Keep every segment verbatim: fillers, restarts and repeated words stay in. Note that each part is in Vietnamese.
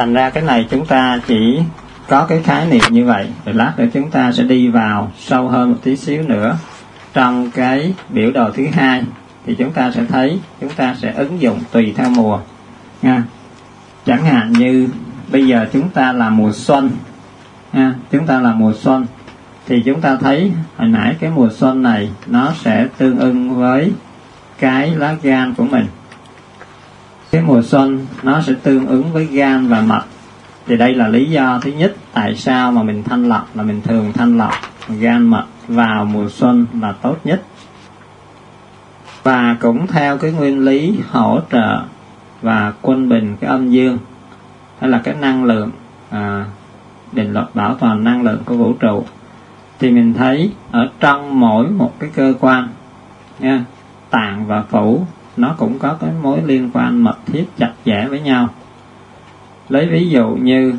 Thành ra cái này chúng ta chỉ có cái khái niệm như vậy, rồi lát nữa chúng ta sẽ đi vào sâu hơn một tí xíu nữa. Trong cái biểu đồ thứ hai thì chúng ta sẽ thấy chúng ta sẽ ứng dụng tùy theo mùa nha. Chẳng hạn như bây giờ chúng ta là mùa xuân nha, chúng ta là mùa xuân thì chúng ta thấy hồi nãy cái mùa xuân này nó sẽ tương ưng với cái lá gan của mình. Cái mùa xuân nó sẽ tương ứng với gan và mật. Thì đây là lý do thứ nhất tại sao mà mình thanh lọc là mình thường thanh lọc gan mật vào mùa xuân là tốt nhất. Và cũng theo cái nguyên lý hỗ trợ và quân bình cái âm dương, hay là cái năng lượng, à, định luật bảo toàn năng lượng của vũ trụ, thì mình thấy ở trong mỗi một cái cơ quan nha, tạng và phủ nó cũng có cái mối liên quan mật thiết chặt chẽ với nhau. Lấy ví dụ như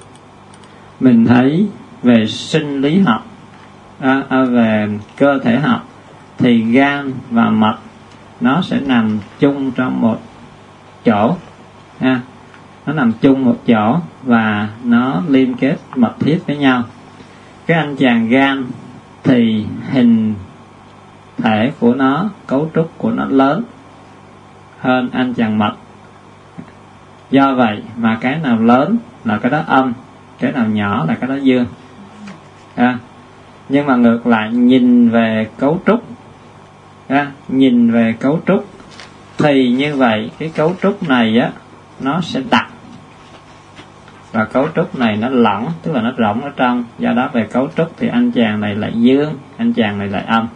mình thấy về sinh lý học, à, à, về cơ thể học, thì gan và mật nó sẽ nằm chung trong một chỗ ha. Nó nằm chung một chỗ và nó liên kết mật thiết với nhau. Cái anh chàng gan thì hình thể của nó, cấu trúc của nó lớn hơn anh chàng mật. Do vậy mà cái nào lớn là cái đó âm, cái nào nhỏ là cái đó dương. À, nhưng mà ngược lại nhìn về cấu trúc, à, nhìn về cấu trúc thì như vậy cái cấu trúc này á nó sẽ đặc, và cấu trúc này nó lỏng, tức là nó rỗng ở trong. Do đó về cấu trúc thì anh chàng này lại dương, anh chàng này lại âm.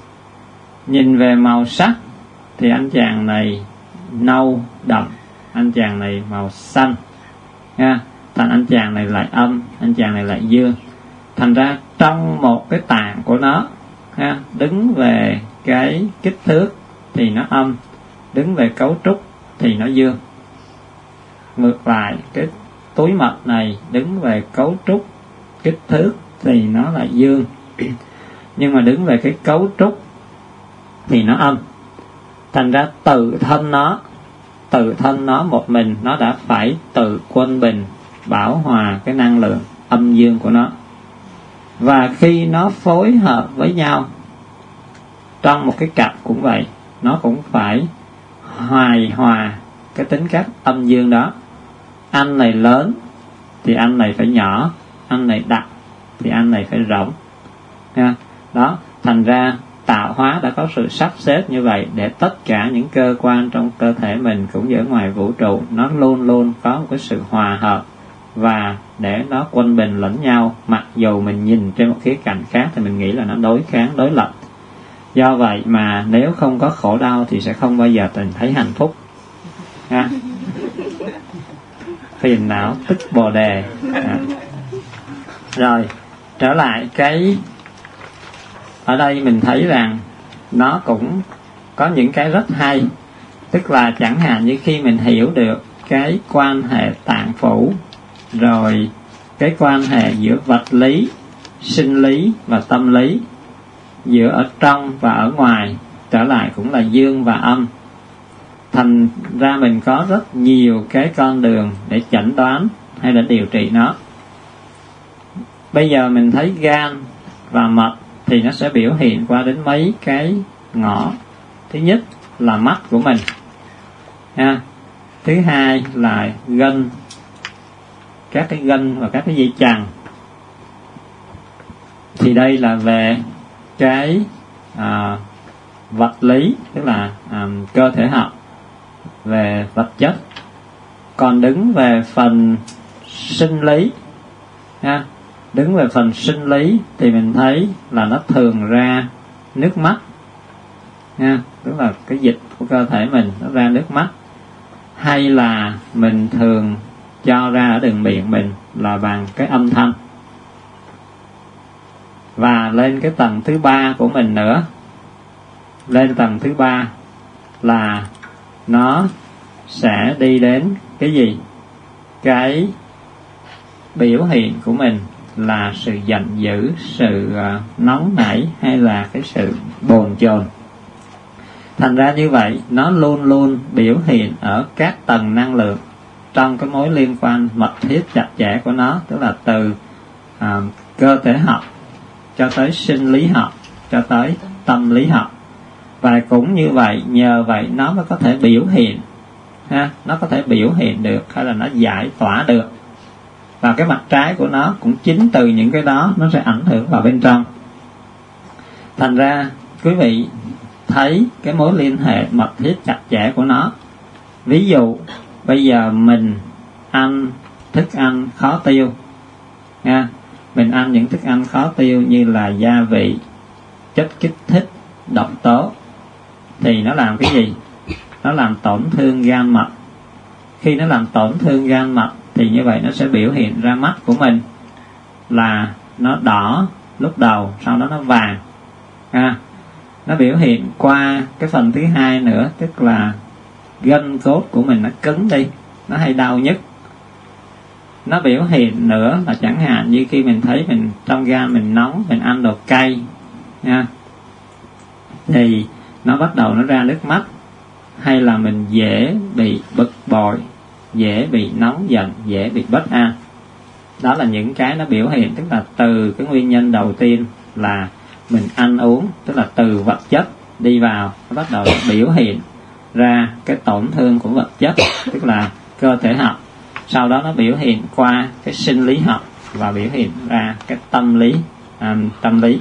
Nhìn về màu sắc thì anh chàng này nâu đậm, anh chàng này màu xanh nha. Thành anh chàng này lại âm, anh chàng này lại dương. Thành ra trong một cái tạng của nó ha, đứng về cái kích thước thì nó âm, đứng về cấu trúc thì nó dương. Ngược lại cái túi mật này đứng về cấu trúc, kích thước thì nó là dương, nhưng mà đứng về cái cấu trúc thì nó âm. Thành ra tự thân nó tự thân nó một mình nó đã phải tự quân bình bảo hòa cái năng lượng âm dương của nó. Và khi nó phối hợp với nhau trong một cái cặp cũng vậy, nó cũng phải hài hòa cái tính cách âm dương đó. Anh này lớn thì anh này phải nhỏ, anh này đặc thì anh này phải rỗng nha. Đó, thành ra tạo hóa đã có sự sắp xếp như vậy để tất cả những cơ quan trong cơ thể mình cũng như ở ngoài vũ trụ nó luôn luôn có một cái sự hòa hợp, và để nó quân bình lẫn nhau. Mặc dù mình nhìn trên một khía cạnh khác thì mình nghĩ là nó đối kháng, đối lập. Do vậy mà nếu không có khổ đau thì sẽ không bao giờ tình thấy hạnh phúc ha. Phiền não tức bồ đề. À. Rồi trở lại cái ở đây mình thấy rằng nó cũng có những cái rất hay. Tức là chẳng hạn như khi mình hiểu được cái quan hệ tạng phủ, rồi cái quan hệ giữa vật lý, sinh lý và tâm lý, giữa ở trong và ở ngoài, trở lại cũng là dương và âm. Thành ra mình có rất nhiều cái con đường để chẩn đoán hay là điều trị nó. Bây giờ mình thấy gan và mật thì nó sẽ biểu hiện qua đến mấy cái ngõ. Thứ nhất là mắt của mình ha. Thứ hai là gân, các cái gân và các cái dây chằng. Thì đây là về cái à, vật lý, tức là à, cơ thể học, về vật chất. Còn đứng về phần sinh lý ha, đứng về phần sinh lý thì mình thấy là nó thường ra nước mắt ha, tức là cái dịch của cơ thể mình nó ra nước mắt. Hay là mình thường cho ra ở đường miệng mình là bằng cái âm thanh. Và lên cái tầng thứ ba của mình nữa, lên tầng thứ ba là nó sẽ đi đến cái gì? Cái biểu hiện của mình là sự giận dữ, sự uh, nóng nảy, hay là cái sự bồn chồn. Thành ra như vậy nó luôn luôn biểu hiện ở các tầng năng lượng trong cái mối liên quan mật thiết chặt chẽ của nó, tức là từ à, cơ thể học cho tới sinh lý học cho tới tâm lý học. Và cũng như vậy, nhờ vậy nó mới có thể biểu hiện ha, nó có thể biểu hiện được hay là nó giải tỏa được. Và cái mặt trái của nó cũng chính từ những cái đó nó sẽ ảnh hưởng vào bên trong. Thành ra quý vị thấy cái mối liên hệ mật thiết chặt chẽ của nó. Ví dụ bây giờ mình ăn thức ăn khó tiêu nha, mình ăn những thức ăn khó tiêu như là gia vị, chất kích thích, độc tố, thì nó làm cái gì? Nó làm tổn thương gan mật. Khi nó làm tổn thương gan mật thì như vậy nó sẽ biểu hiện ra mắt của mình là nó đỏ lúc đầu, sau đó nó vàng ha. Nó biểu hiện qua cái phần thứ hai nữa, tức là gân cốt của mình nó cứng đi, nó hay đau nhức. Nó biểu hiện nữa là chẳng hạn như khi mình thấy mình trong gan mình nóng, mình ăn đồ cay nha, thì nó bắt đầu nó ra nước mắt, hay là mình dễ bị bực bội, dễ bị nóng giận, dễ bị bất an. Đó là những cái nó biểu hiện, tức là từ cái nguyên nhân đầu tiên là mình ăn uống, tức là từ vật chất đi vào, nó bắt đầu biểu hiện ra cái tổn thương của vật chất, tức là cơ thể học. Sau đó nó biểu hiện qua cái sinh lý học và biểu hiện ra cái tâm lý, à, tâm lý.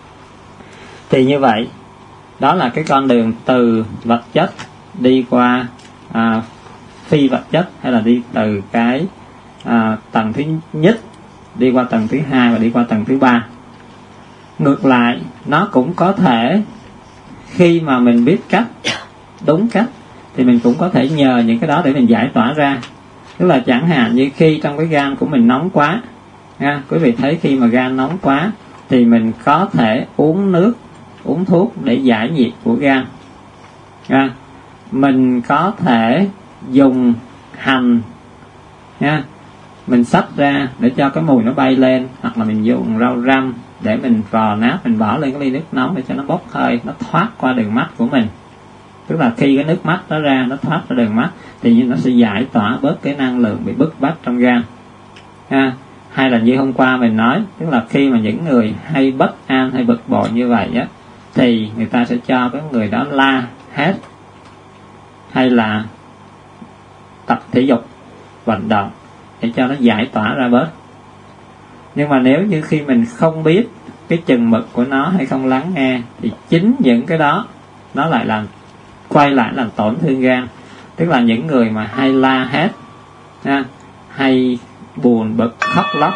Thì như vậy, đó là cái con đường từ vật chất đi qua à, phi vật chất, hay là đi từ cái à, tầng thứ nhất đi qua tầng thứ hai và đi qua tầng thứ ba. Ngược lại, nó cũng có thể khi mà mình biết cách, đúng cách, thì mình cũng có thể nhờ những cái đó để mình giải tỏa ra. Tức là chẳng hạn như khi trong cái gan của mình nóng quá ha, quý vị thấy khi mà gan nóng quá thì mình có thể uống nước, uống thuốc để giải nhiệt của gan ha. Mình có thể dùng hành ha, mình xách ra để cho cái mùi nó bay lên, hoặc là mình dùng rau răm để mình vò nát, mình bỏ lên cái ly nước nóng để cho nó bốc hơi, nó thoát qua đường mắt của mình. Tức là khi cái nước mắt nó ra, nó thoát ra đường mắt thì nó sẽ giải tỏa bớt cái năng lượng bị bức bách trong gan ha. Hay là như hôm qua mình nói, tức là khi mà những người hay bất an hay bực bội như vậy á, thì người ta sẽ cho cái người đó la hét, hay là tập thể dục, vận động để cho nó giải tỏa ra bớt. Nhưng mà nếu như khi mình không biết cái chừng mực của nó hay không lắng nghe, thì chính những cái đó nó lại làm quay lại làm tổn thương gan. Tức là những người mà hay la hét ha, hay buồn bực khóc lóc,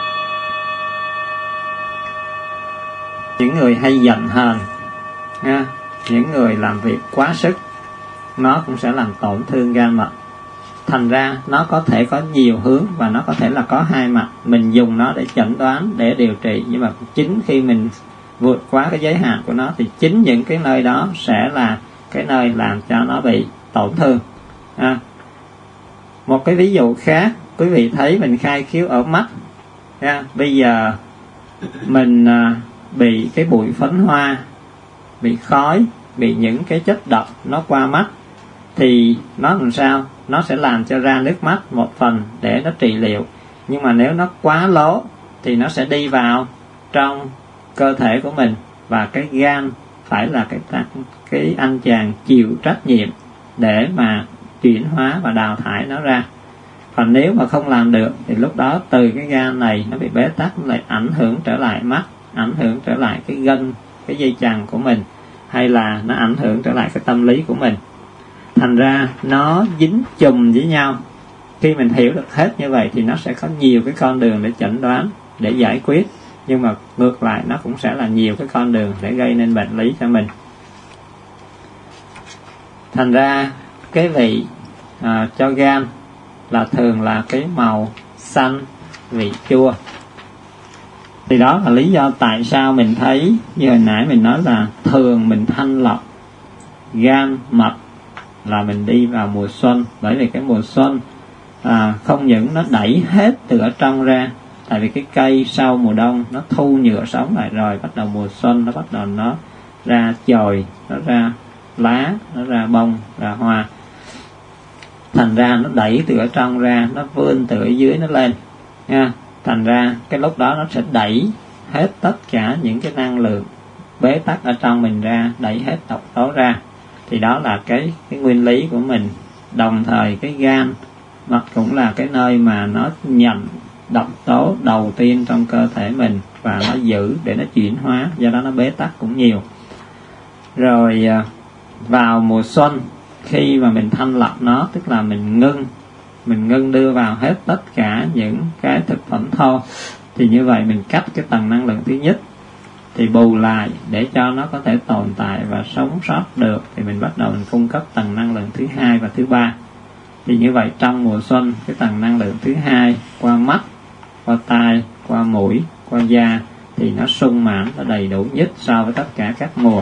những người hay giận hờn ha, những người làm việc quá sức, nó cũng sẽ làm tổn thương gan mật. Thành ra nó có thể có nhiều hướng và nó có thể là có hai mặt. Mình dùng nó để chẩn đoán, để điều trị, nhưng mà chính khi mình vượt quá cái giới hạn của nó thì chính những cái nơi đó sẽ là cái nơi làm cho nó bị tổn thương à. Một cái ví dụ khác, quý vị thấy mình khai khiếu ở mắt à, bây giờ mình à, bị cái bụi phấn hoa, bị khói, bị những cái chất độc nó qua mắt, thì nó làm sao? Nó sẽ làm cho ra nước mắt một phần để nó trị liệu. Nhưng mà nếu nó quá lố thì nó sẽ đi vào trong cơ thể của mình, và cái gan phải là cái cái anh chàng chịu trách nhiệm để mà chuyển hóa và đào thải nó ra. Còn nếu mà không làm được thì lúc đó từ cái gan này nó bị bế tắc, nó lại ảnh hưởng trở lại mắt, ảnh hưởng trở lại cái gân, cái dây chằng của mình, hay là nó ảnh hưởng trở lại cái tâm lý của mình. Thành ra nó dính chùm với nhau. Khi mình hiểu được hết như vậy thì nó sẽ có nhiều cái con đường để chẩn đoán, để giải quyết. Nhưng mà ngược lại nó cũng sẽ là nhiều cái con đường để gây nên bệnh lý cho mình. Thành ra cái vị à, cho gan là thường là cái màu xanh, vị chua. Thì đó là lý do tại sao mình thấy như hồi nãy mình nói là thường mình thanh lọc gan mật là mình đi vào mùa xuân. Bởi vì cái mùa xuân à, không những nó đẩy hết từ ở trong ra, tại vì cái cây sau mùa đông nó thu nhựa sống lại rồi, bắt đầu mùa xuân nó bắt đầu nó ra chồi, nó ra lá, nó ra bông, ra hoa. thành ra nó đẩy từ ở trong ra, nó vươn từ ở dưới nó lên nha. Thành ra cái lúc đó nó sẽ đẩy hết tất cả những cái năng lượng bế tắc ở trong mình ra, đẩy hết độc tố ra. Thì đó là cái cái nguyên lý của mình. Đồng thời cái gan nó cũng là cái nơi mà nó nhận độc tố đầu tiên trong cơ thể mình và nó giữ để nó chuyển hóa, do đó nó bế tắc cũng nhiều. Rồi vào mùa xuân, khi mà mình thanh lọc nó, tức là mình ngưng mình ngưng đưa vào hết tất cả những cái thực phẩm thô, thì như vậy mình cắt cái tầng năng lượng thứ nhất, thì bù lại để cho nó có thể tồn tại và sống sót được, thì mình bắt đầu mình cung cấp tầng năng lượng thứ hai và thứ ba. Thì như vậy trong mùa xuân, cái tầng năng lượng thứ hai qua mắt, qua tai, qua mũi, qua da thì nó sung mãn và đầy đủ nhất so với tất cả các mùa.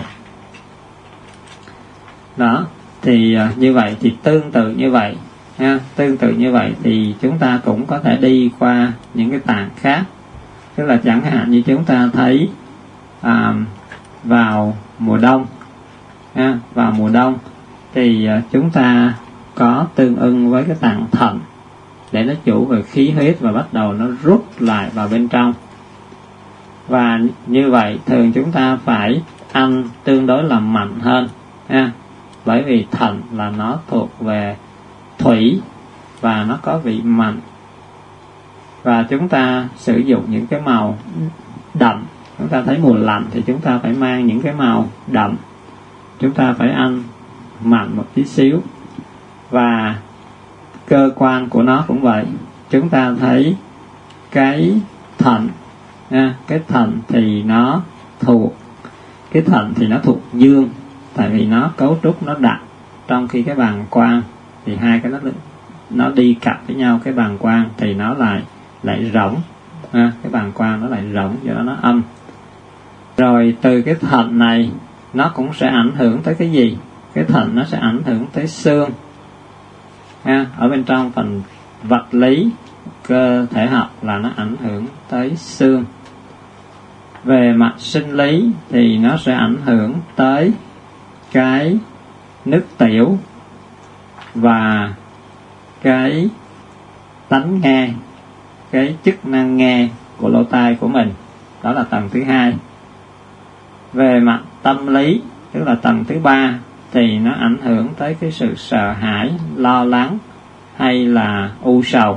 Đó, thì uh, như vậy thì tương tự như vậy ha, tương tự như vậy thì chúng ta cũng có thể đi qua những cái tạng khác. Tức là chẳng hạn như chúng ta thấy à, vào mùa đông ha, vào mùa đông thì uh, chúng ta có tương ưng với cái tạng thận để nó chủ về khí huyết và bắt đầu nó rút lại vào bên trong. Và như vậy thường chúng ta phải ăn tương đối là mạnh hơn ha, bởi vì thận là nó thuộc về thủy và nó có vị mặn, và chúng ta sử dụng những cái màu đậm. Chúng ta thấy mùa lạnh thì chúng ta phải mang những cái màu đậm, chúng ta phải ăn mặn một tí xíu. Và cơ quan của nó cũng vậy, chúng ta thấy cái thận ha, cái thận thì nó thuộc cái thận thì nó thuộc dương, tại vì nó cấu trúc nó đặc, trong khi cái bàng quang thì hai cái nó nó đi cặp với nhau. Cái bàng quang thì nó lại lại rỗng ha, cái bàng quang nó lại rỗng, do đó nó âm. Rồi từ cái thận này nó cũng sẽ ảnh hưởng tới cái gì? Cái thận nó sẽ ảnh hưởng tới xương ha, ở bên trong phần vật lý cơ thể học là nó ảnh hưởng tới xương. Về mặt sinh lý thì nó sẽ ảnh hưởng tới cái nước tiểu và cái tánh nghe, cái chức năng nghe của lỗ tai của mình. Đó là tầng thứ hai. Về mặt tâm lý, tức là tầng thứ ba, thì nó ảnh hưởng tới cái sự sợ hãi, lo lắng hay là u sầu.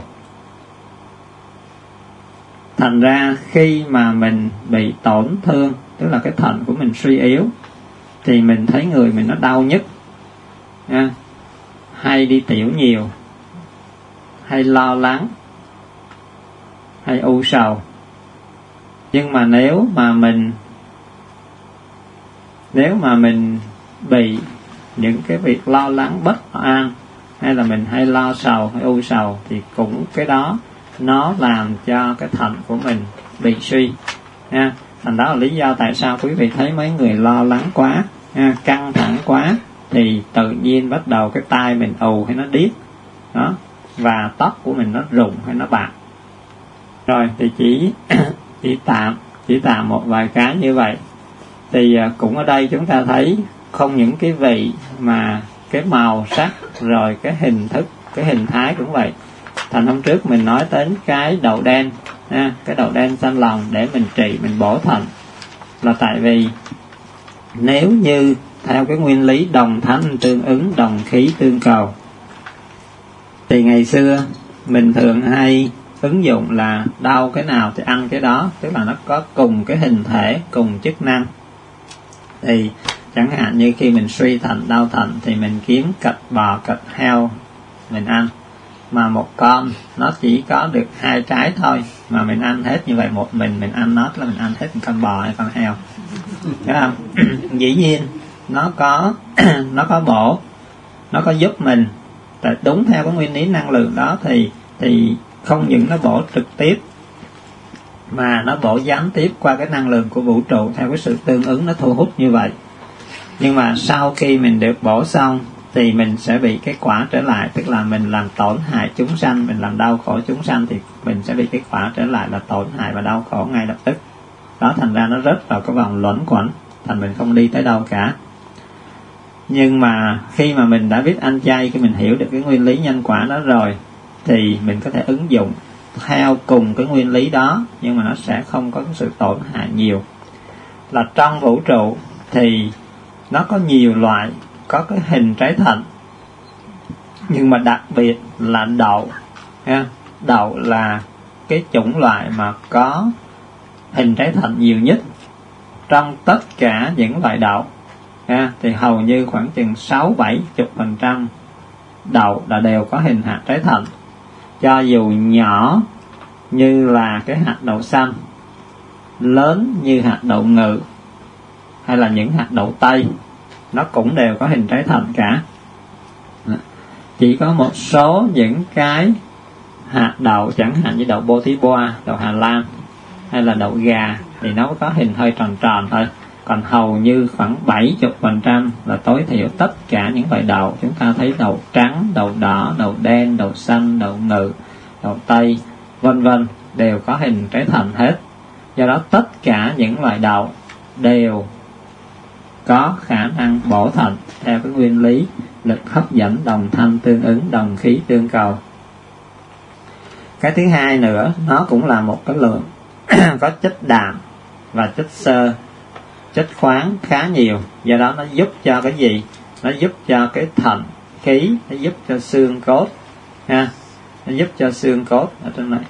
Thành ra khi mà mình bị tổn thương, tức là cái thận của mình suy yếu, thì mình thấy người mình nó đau nhức nha, hay đi tiểu nhiều, hay lo lắng, hay u sầu. Nhưng mà nếu mà mình nếu mà mình bị những cái việc lo lắng bất an, hay là mình hay lo sầu hay u sầu, thì cũng cái đó nó làm cho cái thận của mình bị suy nha. Thành đó là lý do tại sao quý vị thấy mấy người lo lắng quá, nha, căng thẳng quá, thì tự nhiên bắt đầu cái tai mình ù hay nó điếc đó, và tóc của mình nó rụng hay nó bạc. Rồi thì chỉ chỉ tạm chỉ tạm một vài cái như vậy. Thì cũng ở đây chúng ta thấy không những cái vị mà cái màu sắc, rồi cái hình thức, cái hình thái cũng vậy. Thành hôm trước mình nói đến cái đậu đen ha, cái đậu đen xanh lòng để mình trị, mình bổ thận, là tại vì nếu như theo cái nguyên lý đồng thanh tương ứng, đồng khí tương cầu, thì ngày xưa mình thường hay ứng dụng là đau cái nào thì ăn cái đó, tức là nó có cùng cái hình thể, cùng chức năng. Thì chẳng hạn như khi mình suy thận, đau thận, thì mình kiếm cật bò, cật heo mình ăn, mà một con nó chỉ có được hai trái thôi, mà mình ăn hết như vậy, một mình mình ăn nó là mình ăn hết một con bò hay con heo, thấy không? Dĩ nhiên nó có nó có bổ, nó có giúp mình, tại đúng theo cái nguyên lý năng lượng đó, thì thì không những nó bổ trực tiếp mà nó bổ gián tiếp qua cái năng lượng của vũ trụ, theo cái sự tương ứng nó thu hút như vậy. Nhưng mà sau khi mình được bổ xong thì mình sẽ bị cái quả trở lại, tức là mình làm tổn hại chúng sanh, mình làm đau khổ chúng sanh, thì mình sẽ bị cái quả trở lại là tổn hại và đau khổ ngay lập tức. Đó, thành ra nó rớt vào cái vòng luẩn quẩn, thành mình không đi tới đâu cả. Nhưng mà khi mà mình đã biết ăn chay, khi mình hiểu được cái nguyên lý nhân quả đó rồi, thì mình có thể ứng dụng theo cùng cái nguyên lý đó, nhưng mà nó sẽ không có sự tổn hại nhiều. Là trong vũ trụ thì nó có nhiều loại, có cái hình trái thận, nhưng mà đặc biệt là đậu ha. Đậu là cái chủng loại mà có hình trái thận nhiều nhất trong tất cả những loại đậu ha. Thì hầu như khoảng chừng sáu bảy chục phần trăm đậu là đều có hình hạt trái thận, cho dù nhỏ như là cái hạt đậu xanh, lớn như hạt đậu ngự, hay là những hạt đậu tây, nó cũng đều có hình trái thận cả. Chỉ có một số những cái hạt đậu, chẳng hạn như đậu Botiboa, đậu Hà Lan, hay là đậu gà, thì nó có hình hơi tròn tròn thôi. Còn hầu như khoảng bảy mươi phần trăm là tối thiểu tất cả những loại đậu, chúng ta thấy đậu trắng, đậu đỏ, đậu đen, đậu xanh, đậu ngự, đậu tây, vân vân, đều có hình trái thận hết. Do đó tất cả những loại đậu đều có khả năng bổ thận theo cái nguyên lý lực hấp dẫn đồng thanh tương ứng, đồng khí tương cầu. Cái thứ hai nữa, nó cũng là một cái lượng có chất đạm và chất xơ, chất khoáng khá nhiều. Do đó nó giúp cho cái gì? Nó giúp cho cái thận khí, nó giúp cho xương cốt ha, nó giúp cho xương cốt ở trên này.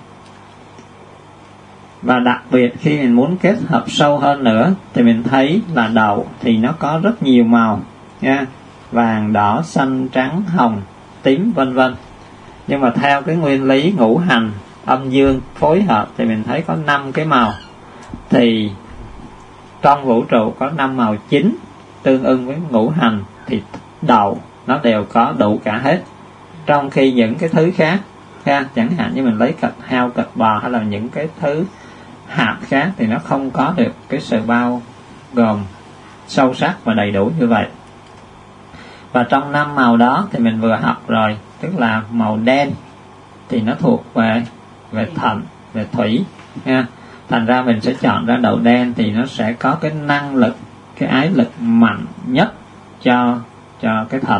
Và đặc biệt khi mình muốn kết hợp sâu hơn nữa thì mình thấy là đậu thì nó có rất nhiều màu nha, vàng, đỏ, xanh, trắng, hồng, tím, vân vân. Nhưng mà theo cái nguyên lý ngũ hành âm dương phối hợp thì mình thấy có năm cái màu. Thì trong vũ trụ có năm màu chính tương ưng với ngũ hành, thì đậu nó đều có đủ cả hết. Trong khi những cái thứ khác ha, chẳng hạn như mình lấy cật heo, cật bò, hay là những cái thứ hạt khác, thì nó không có được cái sự bao gồm sâu sắc và đầy đủ như vậy. Và trong năm màu đó thì mình vừa học rồi, tức là màu đen thì nó thuộc về về thận, về thủy ha. Thành ra mình sẽ chọn ra đậu đen thì nó sẽ có cái năng lực, cái ái lực mạnh nhất cho cho cái thận.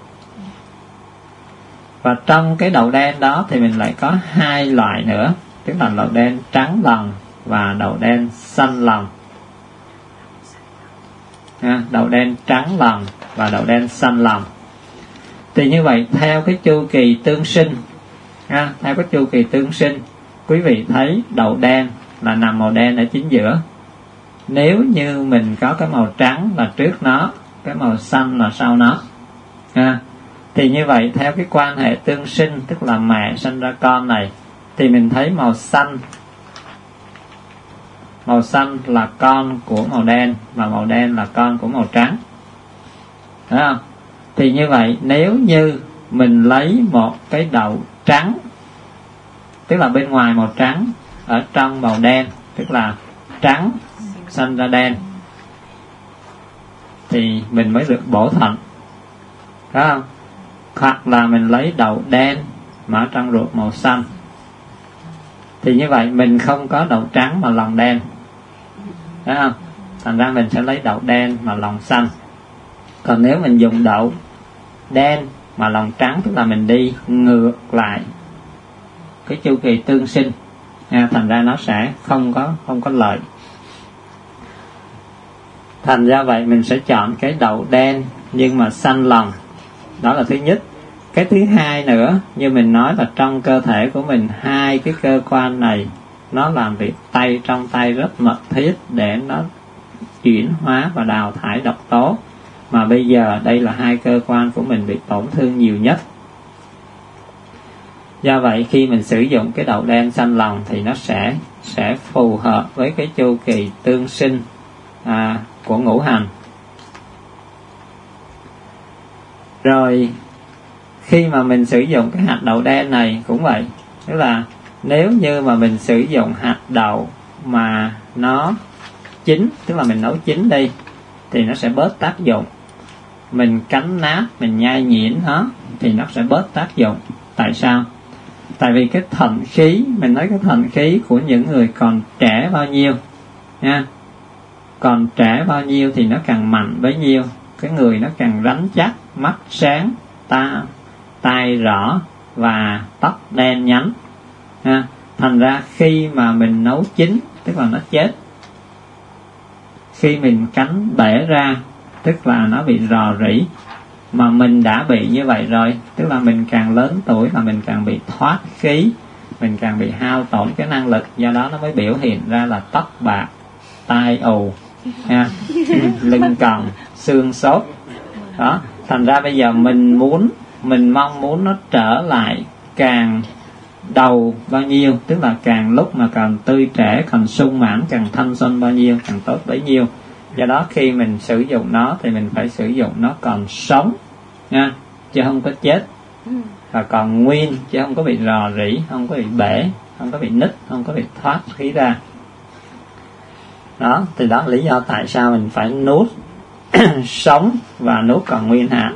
Và trong cái đậu đen đó thì mình lại có hai loại nữa, tức là đậu đen trắng lòng và đậu đen xanh lòng ha. Đậu đen trắng lòng và đậu đen xanh lòng. Thì như vậy theo cái chu kỳ tương sinh ha, theo cái chu kỳ tương sinh, quý vị thấy đậu đen là nằm màu đen ở chính giữa. Nếu như mình có cái màu trắng là trước nó, cái màu xanh là sau nó ha, thì như vậy theo cái quan hệ tương sinh, tức là mẹ sinh ra con này, thì mình thấy màu xanh, màu xanh là con của màu đen, và màu đen là con của màu trắng, thấy không? Thì như vậy nếu như mình lấy một cái đậu trắng, tức là bên ngoài màu trắng, ở trong màu đen, tức là trắng xanh ra đen, thì mình mới được bổ thận, thấy không? Hoặc là mình lấy đậu đen mà ở trong ruột màu xanh, thì như vậy mình không có đậu trắng mà lòng đen, thấy không? Thành ra mình sẽ lấy đậu đen mà lòng xanh. Còn nếu mình dùng đậu đen mà lòng trắng, tức là mình đi ngược lại cái chu kỳ tương sinh ha, thành ra nó sẽ không có không có lợi. Thành ra vậy mình sẽ chọn cái đậu đen nhưng mà xanh lòng. Đó là thứ nhất. Cái thứ hai nữa, như mình nói là trong cơ thể của mình, hai cái cơ quan này nó làm việc tay trong tay rất mật thiết để nó chuyển hóa và đào thải độc tố. Mà bây giờ đây là hai cơ quan của mình bị tổn thương nhiều nhất. Do vậy khi mình sử dụng cái đậu đen xanh lòng thì nó sẽ sẽ phù hợp với cái chu kỳ tương sinh à, của ngũ hành. Rồi khi mà mình sử dụng cái hạt đậu đen này cũng vậy, tức là nếu như mà mình sử dụng hạt đậu mà nó chín, tức là mình nấu chín đi, thì nó sẽ bớt tác dụng. Mình cắn nát, mình nhai nhuyễn nó thì nó sẽ bớt tác dụng. Tại sao? Tại vì cái thận khí, mình nói cái thận khí của những người còn trẻ bao nhiêu nha, còn trẻ bao nhiêu thì nó càng mạnh bấy nhiêu. cái người nó càng rắn chắc, mắt sáng, ta tai rõ và tóc đen nhánh. Ha. Thành ra khi mà mình nấu chín, tức là nó chết. Khi mình cắn bể ra, tức là nó bị rò rỉ. Mà mình đã bị như vậy rồi, tức là mình càng lớn tuổi là mình càng bị thoát khí, mình càng bị hao tổn cái năng lực. Do đó nó mới biểu hiện ra là tóc bạc, tai ù, ha, lưng còng, xương sốt. Đó, thành ra bây giờ mình muốn, mình mong muốn nó trở lại càng đầu bao nhiêu, tức là càng lúc mà càng tươi trẻ, càng sung mãn, càng thanh xuân bao nhiêu, càng tốt bấy nhiêu. Do đó khi mình sử dụng nó thì mình phải sử dụng nó còn sống nha, chứ không có chết, và còn nguyên, chứ không có bị rò rỉ, không có bị bể, không có bị nứt, không có bị thoát khí ra. Đó, thì đó là lý do tại sao mình phải nuốt sống và nuốt còn nguyên hạt.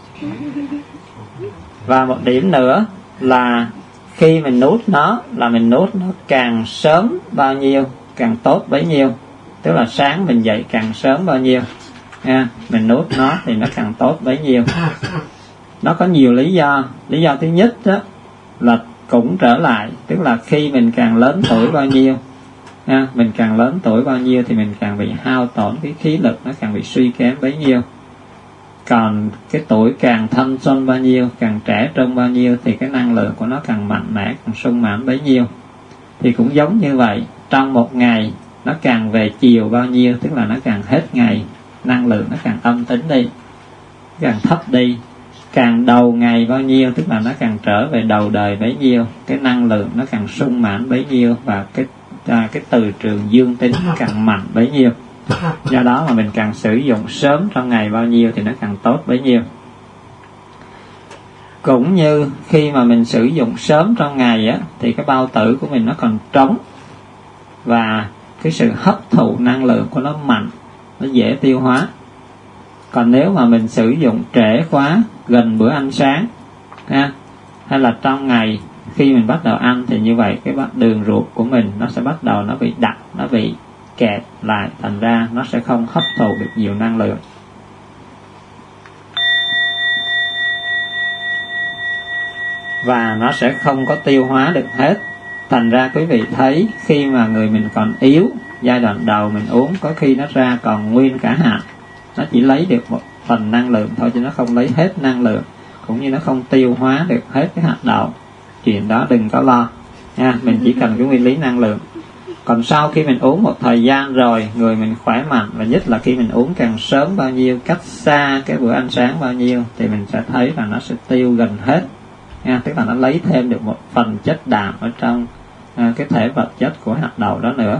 Và một điểm nữa là khi mình nuốt nó, là mình nuốt nó càng sớm bao nhiêu càng tốt bấy nhiêu. Tức là sáng mình dậy càng sớm bao nhiêu nha, mình nuốt nó thì nó càng tốt bấy nhiêu. Nó có nhiều lý do. Lý do thứ nhất đó là cũng trở lại, tức là khi mình càng lớn tuổi bao nhiêu nha, mình càng lớn tuổi bao nhiêu thì mình càng bị hao tổn cái khí lực, nó càng bị suy kém bấy nhiêu. Còn cái tuổi càng thanh xuân bao nhiêu, càng trẻ trung bao nhiêu thì cái năng lượng của nó càng mạnh mẽ, càng sung mãn bấy nhiêu. Thì cũng giống như vậy, trong một ngày nó càng về chiều bao nhiêu, tức là nó càng hết ngày, năng lượng nó càng âm tính đi, càng thấp đi. Càng đầu ngày bao nhiêu, tức là nó càng trở về đầu đời bấy nhiêu, cái năng lượng nó càng sung mãn bấy nhiêu, và cái à, cái từ trường dương tính càng mạnh bấy nhiêu. Do đó mà mình càng sử dụng sớm trong ngày bao nhiêu thì nó càng tốt bấy nhiêu. Cũng như khi mà mình sử dụng sớm trong ngày á, thì cái bao tử của mình nó còn trống, và cái sự hấp thụ năng lượng của nó mạnh, nó dễ tiêu hóa. Còn nếu mà mình sử dụng trễ quá, gần bữa ăn sáng ha, hay là trong ngày khi mình bắt đầu ăn, thì như vậy cái đường ruột của mình nó sẽ bắt đầu nó bị đặc, nó bị kẹt lại, thành ra nó sẽ không hấp thụ được nhiều năng lượng. Và nó sẽ không có tiêu hóa được hết. Thành ra quý vị thấy khi mà người mình còn yếu, giai đoạn đầu mình uống có khi nó ra còn nguyên cả hạt, nó chỉ lấy được một phần năng lượng thôi, chứ nó không lấy hết năng lượng, cũng như nó không tiêu hóa được hết cái hạt đậu. Chuyện đó đừng có lo nha, mình chỉ cần cái nguyên lý năng lượng. Còn sau khi mình uống một thời gian rồi, người mình khỏe mạnh, và nhất là khi mình uống càng sớm bao nhiêu, cách xa cái bữa ăn sáng bao nhiêu, thì mình sẽ thấy là nó sẽ tiêu gần hết nha, tức là nó lấy thêm được một phần chất đạm ở trong à, cái thể vật chất của hạt đậu đó nữa.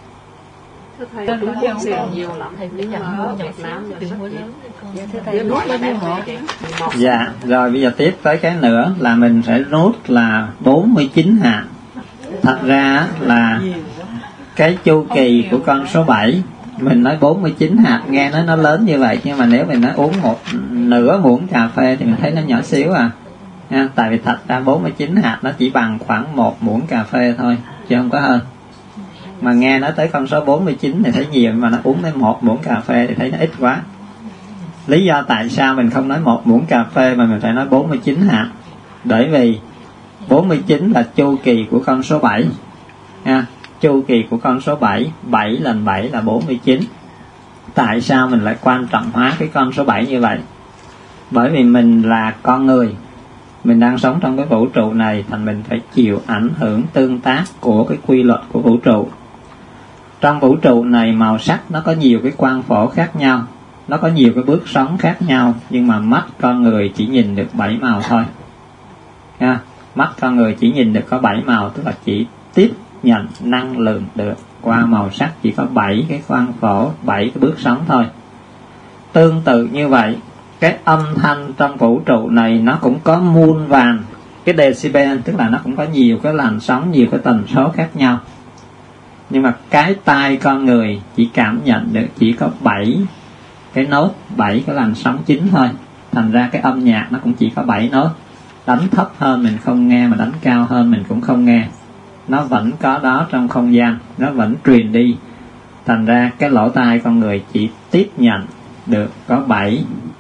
Thầy đúng không? Nhiều lắm. Thầy phải nhận mua nhập nám đừng mua lớn. Thưa thầy nuốt bao nhiêu hộp? Dạ, rồi bây giờ tiếp tới cái nữa là mình sẽ nuốt là bốn mươi chín hạt. Thật ra là cái chu kỳ của con số bảy, mình nói bốn mươi chín hạt nghe nói nó lớn như vậy, nhưng mà nếu mình nói uống một nửa muỗng cà phê thì mình thấy nó nhỏ xíu à. Nha, tại vì thật ra bốn mươi chín hạt nó chỉ bằng khoảng một muỗng cà phê thôi, chứ không có hơn. Mà nghe nói tới con số bốn mươi chín thì thấy nhiều, mà nó uống tới một muỗng cà phê thì thấy nó ít quá. Lý do tại sao mình không nói một muỗng cà phê mà mình phải nói bốn mươi chín hạt? Bởi vì bốn mươi chín là chu kỳ của con số bảy nha. Chu kỳ của con số bảy, bảy lần bảy là bốn mươi chín. Tại sao mình lại quan trọng hóa cái con số bảy như vậy? Bởi vì mình là con người, mình đang sống trong cái vũ trụ này, thành mình phải chịu ảnh hưởng tương tác của cái quy luật của vũ trụ. Trong vũ trụ này màu sắc nó có nhiều cái quang phổ khác nhau, nó có nhiều cái bước sóng khác nhau, nhưng mà mắt con người chỉ nhìn được bảy màu thôi nha. Mắt con người chỉ nhìn được có bảy màu, tức là chỉ tiếp nhận năng lượng được qua màu sắc, chỉ có bảy cái quang phổ, bảy cái bước sóng thôi. Tương tự như vậy, cái âm thanh trong vũ trụ này nó cũng có muôn vàn cái decibel, tức là nó cũng có nhiều cái làn sóng, nhiều cái tần số khác nhau. Nhưng mà cái tai con người chỉ cảm nhận được chỉ có bảy cái nốt, bảy cái làn sóng chính thôi. Thành ra cái âm nhạc nó cũng chỉ có bảy nốt. Đánh thấp hơn mình không nghe, mà đánh cao hơn mình cũng không nghe. Nó vẫn có đó trong không gian, nó vẫn truyền đi. Thành ra cái lỗ tai con người chỉ tiếp nhận được có bảy.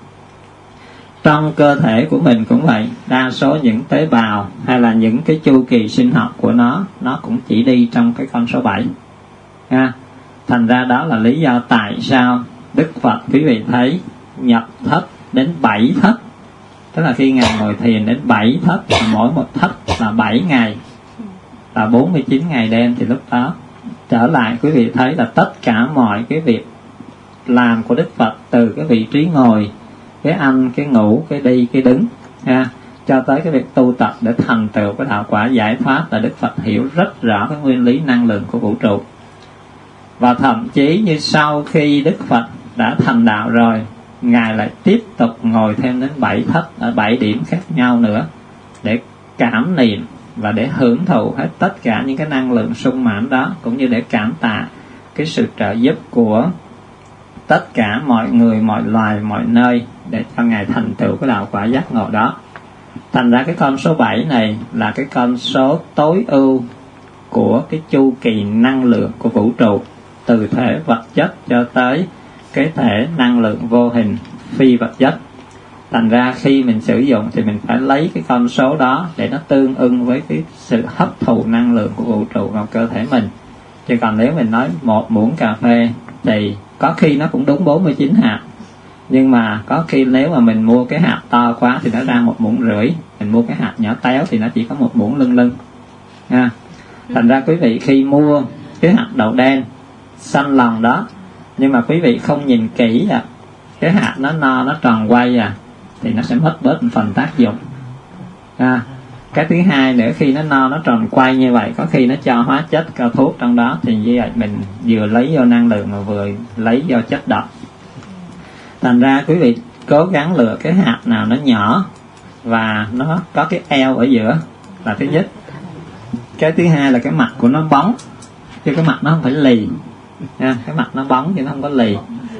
Trong cơ thể của mình cũng vậy, đa số những tế bào hay là những cái chu kỳ sinh học của nó, nó cũng chỉ đi trong cái con số bảy. Ha. Thành ra đó là lý do tại sao Đức Phật quý vị thấy nhập thất đến bảy thất. Tức là khi Ngài ngồi thiền đến bảy thất, mỗi một thất là bảy ngày, là bốn mươi chín ngày đêm, thì lúc đó trở lại quý vị thấy là tất cả mọi cái việc làm của Đức Phật, từ cái vị trí ngồi, cái ăn, cái ngủ, cái đi, cái đứng, ha, cho tới cái việc tu tập để thành tựu cái đạo quả giải thoát, là Đức Phật hiểu rất rõ cái nguyên lý năng lượng của vũ trụ. Và thậm chí như sau khi Đức Phật đã thành đạo rồi, Ngài lại tiếp tục ngồi thêm đến bảy thất ở bảy điểm khác nhau nữa để cảm niệm và để hưởng thụ hết tất cả những cái năng lượng sung mãn đó, cũng như để cảm tạ cái sự trợ giúp của tất cả mọi người, mọi loài, mọi nơi để cho Ngài thành tựu cái đạo quả giác ngộ đó. Thành ra cái con số bảy này là cái con số tối ưu của cái chu kỳ năng lượng của vũ trụ, từ thể vật chất cho tới cái thể năng lượng vô hình phi vật chất. Thành ra khi mình sử dụng thì mình phải lấy cái con số đó để nó tương ưng với cái sự hấp thụ năng lượng của vũ trụ vào cơ thể mình. Chứ còn nếu mình nói một muỗng cà phê thì có khi nó cũng đúng bốn mươi chín hạt, nhưng mà có khi nếu mà mình mua cái hạt to quá thì nó ra một muỗng rưỡi, mình mua cái hạt nhỏ téo thì nó chỉ có một muỗng lưng lưng. Ha. Thành ra quý vị khi mua cái hạt đậu đen xanh lòng đó, nhưng mà quý vị không nhìn kỹ à, cái hạt nó no, nó tròn quay à, thì nó sẽ mất bớt một phần tác dụng. À, cái thứ hai nữa, khi nó no, nó tròn quay như vậy, có khi nó cho hóa chất, cao thuốc trong đó, thì như vậy mình vừa lấy vô năng lượng mà vừa lấy vô chất độc. Thành ra quý vị cố gắng lựa cái hạt nào nó nhỏ và nó có cái eo ở giữa là thứ nhất. Cái thứ hai là cái mặt của nó bóng, chứ cái mặt nó không phải lì. À, cái mặt nó bóng chứ nó không có lì.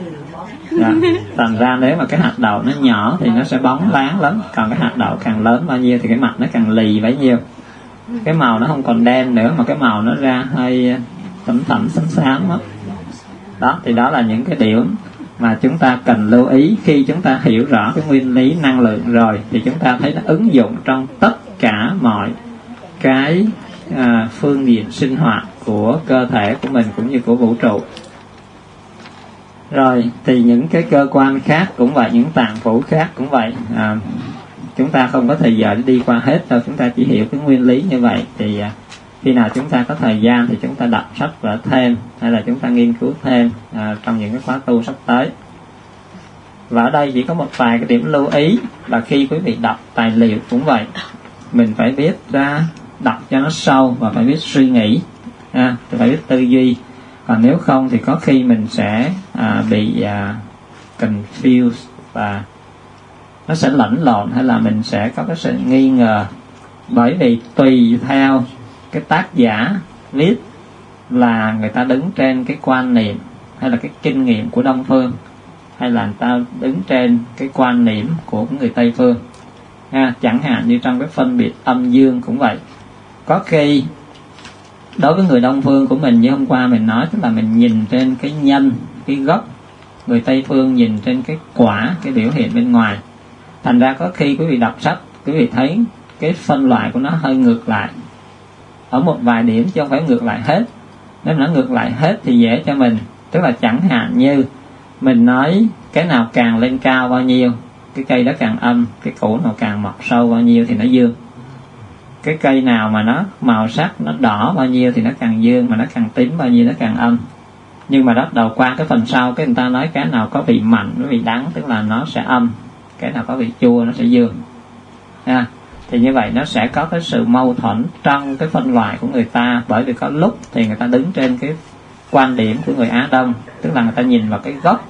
Dạ. Thành ra nếu mà cái hạt đậu nó nhỏ thì nó sẽ bóng láng lắm, còn cái hạt đậu càng lớn bao nhiêu thì cái mặt nó càng lì bấy nhiêu. Cái màu nó không còn đen nữa mà cái màu nó ra hơi thẫm thẫm xám xám đó. Đó thì đó là những cái điểm mà chúng ta cần lưu ý. Khi chúng ta hiểu rõ cái nguyên lý năng lượng rồi thì chúng ta thấy nó ứng dụng trong tất cả mọi cái à, phương diện sinh hoạt của cơ thể của mình cũng như của vũ trụ. Rồi thì những cái cơ quan khác cũng vậy, những tạng phủ khác cũng vậy. À, chúng ta không có thời giờ để đi qua hết đâu, chúng ta chỉ hiểu cái nguyên lý như vậy. Thì à, khi nào chúng ta có thời gian thì chúng ta đọc sách vở thêm, hay là chúng ta nghiên cứu thêm à, trong những cái khóa tu sắp tới. Và ở đây chỉ có một vài cái điểm lưu ý là khi quý vị đọc tài liệu cũng vậy, mình phải biết ra đọc cho nó sâu và phải biết suy nghĩ, à, phải biết tư duy. Còn nếu không thì có khi mình sẽ à, bị à, confused và nó sẽ lẫn lộn, hay là mình sẽ có cái sự nghi ngờ. Bởi vì tùy theo cái tác giả viết là người ta đứng trên cái quan niệm hay là cái kinh nghiệm của Đông Phương, hay là người ta đứng trên cái quan niệm của người Tây Phương. À, chẳng hạn như trong cái phân biệt âm dương cũng vậy. Có khi đối với người Đông Phương của mình, như hôm qua mình nói, tức là mình nhìn trên cái nhân, cái gốc. Người Tây Phương nhìn trên cái quả, cái biểu hiện bên ngoài. Thành ra có khi quý vị đọc sách, quý vị thấy cái phân loại của nó hơi ngược lại ở một vài điểm, chứ không phải ngược lại hết. Nếu nó ngược lại hết thì dễ cho mình. Tức là chẳng hạn như mình nói cái nào càng lên cao bao nhiêu, cái cây đó càng âm. Cái củ nào càng mọc sâu bao nhiêu thì nó dương. Cái cây nào mà nó màu sắc nó đỏ bao nhiêu thì nó càng dương, mà nó càng tím bao nhiêu nó càng âm. Nhưng mà bắt đầu qua cái phần sau, cái người ta nói cái nào có vị mặn, có vị đắng, tức là nó sẽ âm. Cái nào có vị chua nó sẽ dương. À, thì như vậy nó sẽ có cái sự mâu thuẫn trong cái phân loại của người ta. Bởi vì có lúc thì người ta đứng trên cái quan điểm của người Á Đông, tức là người ta nhìn vào cái gốc.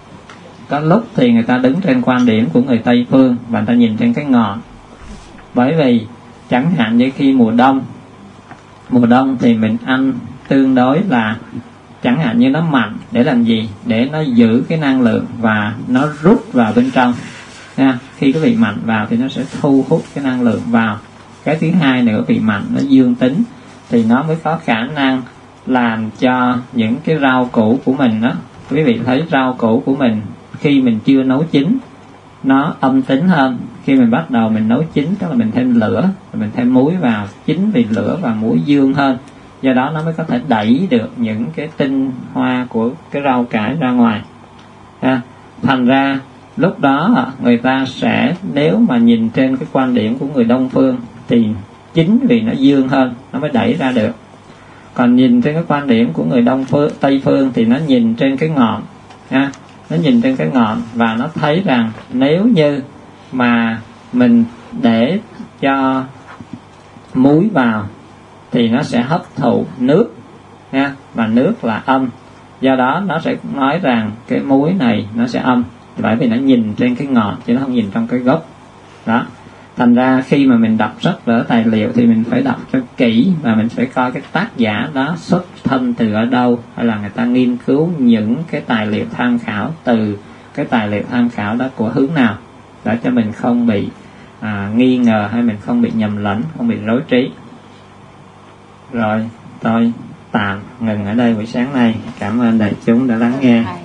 Có lúc thì người ta đứng trên quan điểm của người Tây Phương và người ta nhìn trên cái ngọn. Bởi vì chẳng hạn như khi mùa đông, mùa đông thì mình ăn tương đối là chẳng hạn như nó mặn để làm gì? Để nó giữ cái năng lượng và nó rút vào bên trong. Ha, khi cái vị mặn vào thì nó sẽ thu hút cái năng lượng vào. Cái thứ hai nữa, vị mặn nó dương tính thì nó mới có khả năng làm cho những cái rau củ của mình đó, quý vị thấy rau củ của mình khi mình chưa nấu chín nó âm tính hơn. Khi mình bắt đầu mình nấu chín, tức là mình thêm lửa, rồi mình thêm muối vào, chính vì lửa và muối dương hơn, do đó nó mới có thể đẩy được những cái tinh hoa của cái rau cải ra ngoài. Ha. Thành ra lúc đó người ta sẽ, nếu mà nhìn trên cái quan điểm của người Đông Phương thì chính vì nó dương hơn nó mới đẩy ra được. Còn nhìn trên cái quan điểm của người Đông Phương, Tây Phương thì nó nhìn trên cái ngọn, ha, nó nhìn trên cái ngọn và nó thấy rằng nếu như mà mình để cho muối vào thì nó sẽ hấp thụ nước, ha, và nước là âm, do đó nó sẽ nói rằng cái muối này nó sẽ âm, bởi vì nó nhìn trên cái ngọn chứ nó không nhìn trong cái gốc đó. Thành ra khi mà mình đọc sách vở tài liệu thì mình phải đọc cho kỹ, và mình phải coi cái tác giả đó xuất thân từ ở đâu, hay là người ta nghiên cứu những cái tài liệu tham khảo từ cái tài liệu tham khảo đó của hướng nào, để cho mình không bị à, nghi ngờ, hay mình không bị nhầm lẫn, không bị rối trí. Rồi tôi tạm ngừng ở đây buổi sáng nay. Cảm ơn đại chúng đã lắng nghe.